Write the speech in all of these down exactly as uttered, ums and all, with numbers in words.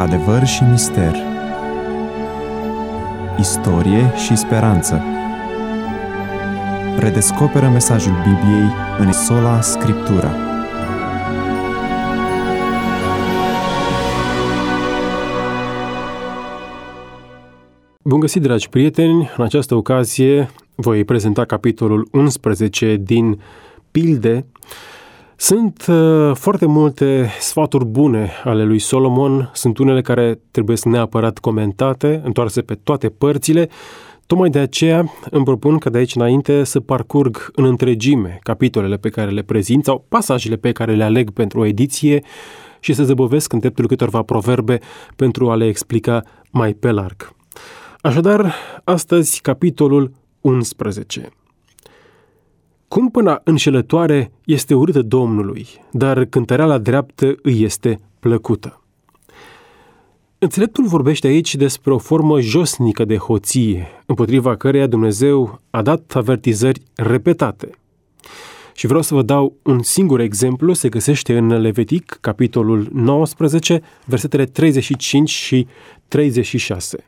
Adevăr și mister, istorie și speranță. Redescoperă mesajul Bibliei în sola Scriptura. Bun găsit, dragi prieteni! În această ocazie voi prezenta capitolul unsprezece din Pilde. Sunt uh, foarte multe sfaturi bune ale lui Solomon, sunt unele care trebuie neapărat comentate, întoarse pe toate părțile. Tocmai de aceea îmi propun ca de aici înainte să parcurg în întregime capitolele pe care le prezint sau pasajele pe care le aleg pentru o ediție și să zăbovesc în dreptul câtorva proverbe pentru a le explica mai pe larg. Așadar, astăzi capitolul unsprezece. Cumpăna înșelătoare este urâtă Domnului, dar cântăreala dreaptă îi este plăcută. Înțeleptul vorbește aici despre o formă josnică de hoție, împotriva căreia Dumnezeu a dat avertizări repetate. Și vreau să vă dau un singur exemplu, se găsește în Levitic, capitolul nouăsprezece, versetele treizeci și cinci și treizeci și șase.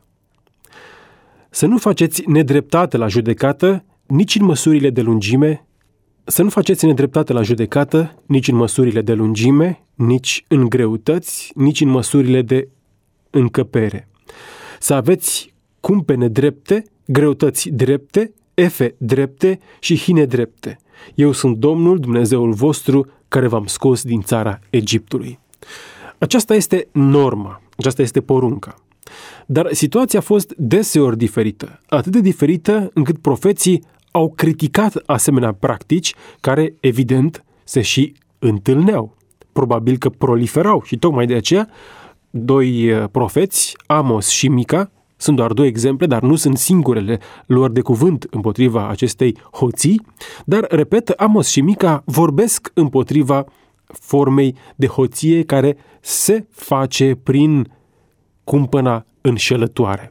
Să nu faceți nedreptate la judecată, nici în măsurile de lungime, să nu faceți nedreptate la judecată, nici în măsurile de lungime, nici în greutăți, nici în măsurile de încăpere. Să aveți cumpene drepte, greutăți drepte, efe drepte și hine drepte. Eu sunt Domnul, Dumnezeul vostru, care v-am scos din țara Egiptului. Aceasta este norma, aceasta este porunca. Dar situația a fost deseori diferită, atât de diferită încât profeții au criticat asemenea practici care, evident, se și întâlneau. Probabil că proliferau și tocmai de aceea doi profeți, Amos și Mica, sunt doar două exemple, dar nu sunt singurele lor de cuvânt împotriva acestei hoții, dar, repet, Amos și Mica vorbesc împotriva formei de hoție care se face prin cumpăna înșelătoare.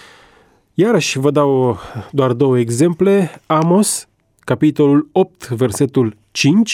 Iarăși vă dau doar două exemple. Amos, capitolul opt, versetul cinci.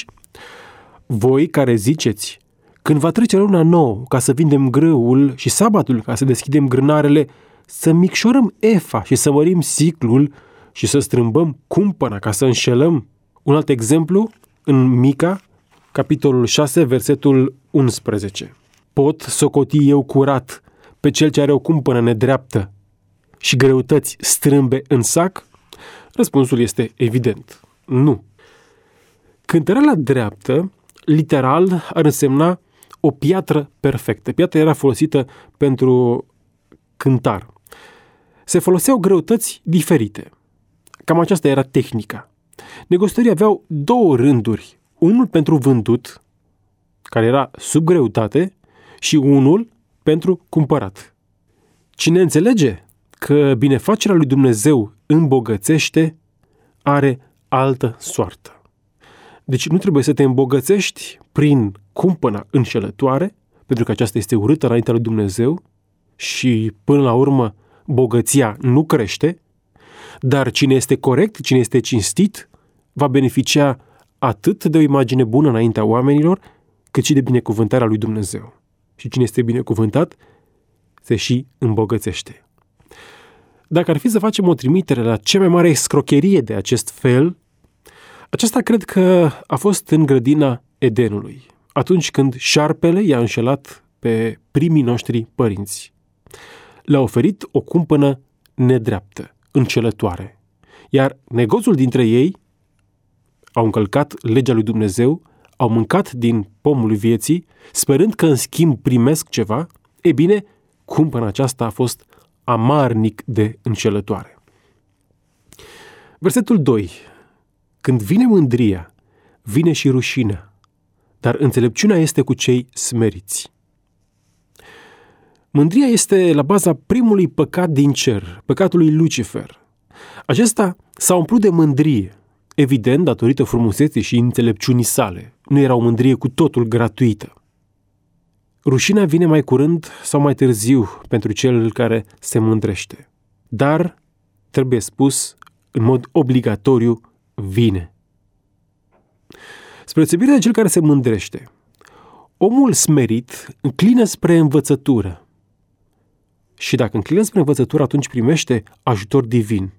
Voi care ziceți, când va trece luna nouă ca să vindem grâul și sabatul ca să deschidem grânarele, să micșorăm efa și să mărim siclul și să strâmbăm cumpăna ca să înșelăm. Un alt exemplu, în Mica, capitolul șase, versetul unsprezece. Pot socoti eu curat pe cel ce are o cumpănă nedreaptă și greutăți strâmbe în sac? Răspunsul este evident. Nu. Cântăreala dreaptă, literal, ar însemna o piatră perfectă. Piatra era folosită pentru cântar. Se foloseau greutăți diferite. Cam aceasta era tehnica. Negociatorii aveau două rânduri. Unul pentru vândut, care era sub greutate, și unul pentru cumpărat. Cine înțelege că binefacerea lui Dumnezeu îmbogățește, are altă soartă. Deci nu trebuie să te îmbogățești prin cumpăna înșelătoare, pentru că aceasta este urâtă înaintea lui Dumnezeu și până la urmă bogăția nu crește, dar cine este corect, cine este cinstit, va beneficia atât de o imagine bună înaintea oamenilor, cât și de binecuvântarea lui Dumnezeu. Și cine este binecuvântat, se și îmbogățește. Dacă ar fi să facem o trimitere la cea mai mare escrocherie de acest fel, aceasta cred că a fost în grădina Edenului, atunci când șarpele i-a înșelat pe primii noștri părinți. Le-a oferit o cumpănă nedreaptă, înșelătoare, iar negoțul dintre ei au încălcat legea lui Dumnezeu, au mâncat din pomul vieții, sperând că în schimb primesc ceva. E bine, cumpăna aceasta a fost amarnic de înșelătoare. Versetul doi. Când vine mândria, vine și rușinea, dar înțelepciunea este cu cei smeriți. Mândria este la baza primului păcat din cer, păcatul lui Lucifer. Acesta s-a umplut de mândrie, evident datorită frumuseții și înțelepciunii sale. Nu era o mândrie cu totul gratuită. Rușinea vine mai curând sau mai târziu pentru cel care se mândrește. Dar, trebuie spus, în mod obligatoriu, vine. Spre deosebire de cel care se mândrește, omul smerit înclină spre învățătură, și dacă înclină spre învățătură, atunci primește ajutor divin.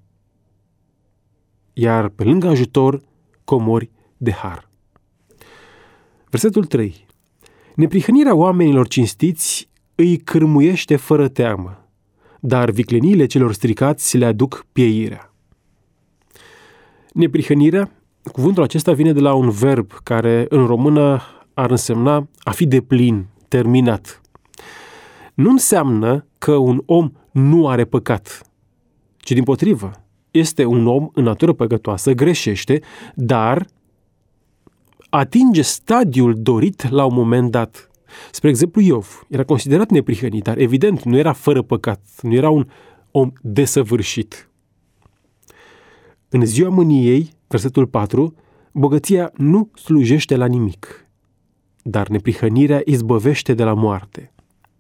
Iar pe lângă ajutor, comori de har. Versetul trei. Neprihănirea oamenilor cinstiți îi cârmuiește fără teamă, dar vicleniile celor stricați le aduc pieirea. Neprihănirea, cuvântul acesta vine de la un verb care în română ar însemna a fi deplin, terminat. Nu înseamnă că un om nu are păcat, ci dimpotrivă, este un om în natură păcătoasă, greșește, dar atinge stadiul dorit la un moment dat. Spre exemplu, Iov era considerat neprihănit, dar evident nu era fără păcat, nu era un om desăvârșit. În ziua mâniei, versetul patru, bogăția nu slujește la nimic, dar neprihănirea izbăvește de la moarte.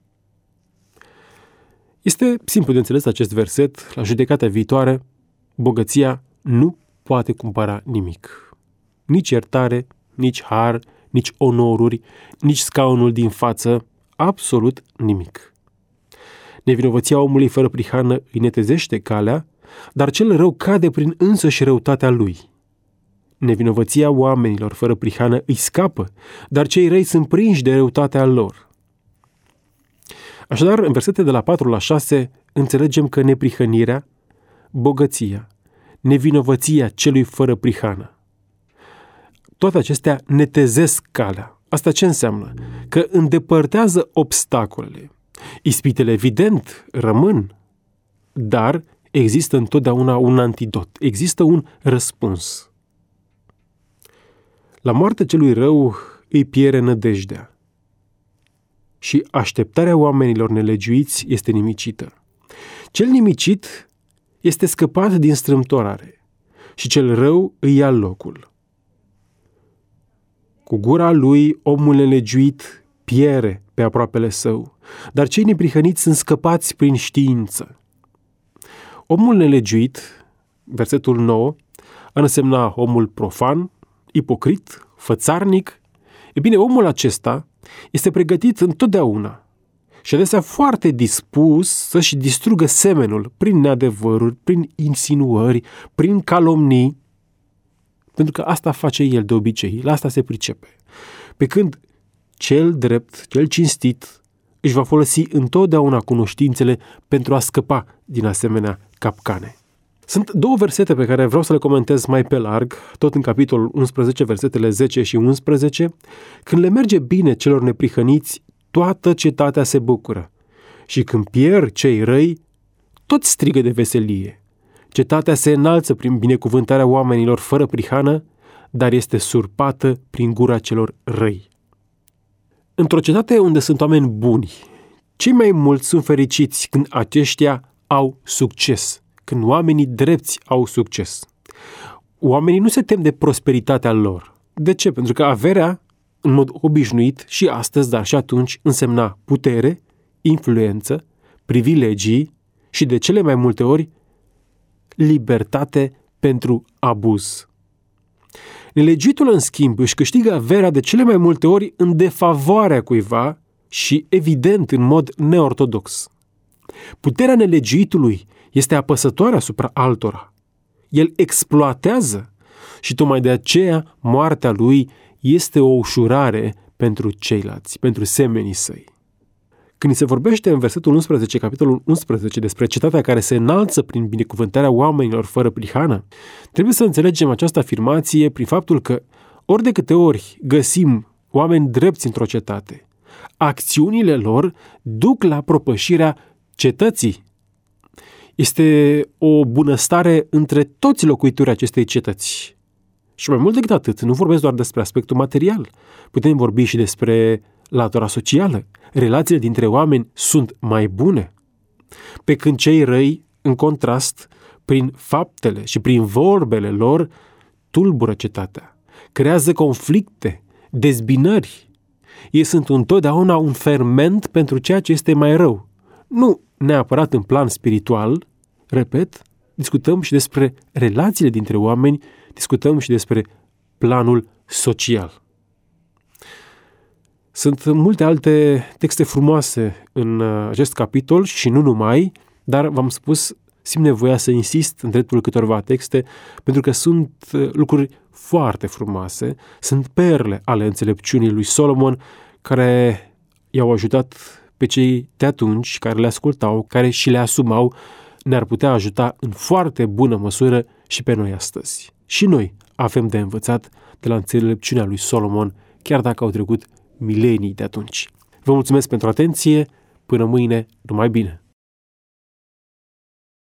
Este simplu de înțeles acest verset. La judecata viitoare, bogăția nu poate cumpăra nimic. Nici iertare, nici har, nici onoruri, nici scaunul din față, absolut nimic. Nevinovăția omului fără prihană îi netezește calea, dar cel rău cade prin însăși răutatea lui. Nevinovăția oamenilor fără prihană îi scapă, dar cei răi sunt prinși de răutatea lor. Așadar, în versete de la patru la șase, înțelegem că neprihănirea, bogăția, nevinovăția celui fără prihană, toate acestea netezesc calea. Asta ce înseamnă? Că îndepărtează obstacolele. Ispitele, evident, rămân, dar există întotdeauna un antidot, există un răspuns. La moartea celui rău îi pierde nădejdea și așteptarea oamenilor nelegiuiți este nimicită. Cel nimicit este scăpat din strâmtorare și cel rău îi ia locul. Cu gura lui, omul nelegiuit piere pe aproapele său, dar cei neprihăniți sunt scăpați prin știință. Omul nelegiuit, versetul nouă, ar însemna omul profan, ipocrit, fățarnic. E bine, omul acesta este pregătit întotdeauna și adesea foarte dispus să-și distrugă semenul prin neadevăruri, prin insinuări, prin calomnii, pentru că asta face el de obicei, la asta se pricepe. Pe când cel drept, cel cinstit, își va folosi întotdeauna cunoștințele pentru a scăpa din asemenea capcane. Sunt două versete pe care vreau să le comentez mai pe larg, tot în capitolul unsprezece, versetele zece și unsprezece. Când le merge bine celor neprihăniți, toată cetatea se bucură. Și când pierd cei răi, toți strigă de veselie. Cetatea se înalță prin binecuvântarea oamenilor fără prihană, dar este surpată prin gura celor răi. Într-o cetate unde sunt oameni buni, cei mai mulți sunt fericiți când aceștia au succes, când oamenii drepți au succes. Oamenii nu se tem de prosperitatea lor. De ce? Pentru că averea, în mod obișnuit, și astăzi, dar și atunci, însemna putere, influență, privilegii și, de cele mai multe ori, libertate pentru abuz. Nelegiuitul, în schimb, își câștigă averea de cele mai multe ori în defavoarea cuiva și, evident, în mod neortodox. Puterea nelegiuitului este apăsătoare asupra altora. El exploatează și tocmai de aceea moartea lui este o ușurare pentru ceilalți, pentru semenii săi. Când se vorbește în versetul unsprezece, capitolul unsprezece, despre cetatea care se înalță prin binecuvântarea oamenilor fără prihană, trebuie să înțelegem această afirmație prin faptul că ori de câte ori găsim oameni drepți într-o cetate, acțiunile lor duc la propășirea cetății. Este o bunăstare între toți locuitorii acestei cetăți. Și mai mult decât atât, nu vorbesc doar despre aspectul material. Putem vorbi și despre latura socială. Relațiile dintre oameni sunt mai bune. Pe când cei răi, în contrast, prin faptele și prin vorbele lor, tulbură cetatea, creează conflicte, dezbinări. Ei sunt întotdeauna un ferment pentru ceea ce este mai rău. Nu neapărat în plan spiritual, repet, discutăm și despre relațiile dintre oameni, discutăm și despre planul social. Sunt multe alte texte frumoase în acest capitol și nu numai, dar v-am spus, simt nevoia să insist în dreptul câtorva texte, pentru că sunt lucruri foarte frumoase, sunt perle ale înțelepciunii lui Solomon, care i-au ajutat pe cei de atunci, care le ascultau, care și le asumau, ne-ar putea ajuta în foarte bună măsură și pe noi astăzi. Și noi avem de învățat de la înțelepciunea lui Solomon, chiar dacă au trecut milenii de atunci. Vă mulțumesc pentru atenție, până mâine, numai bine!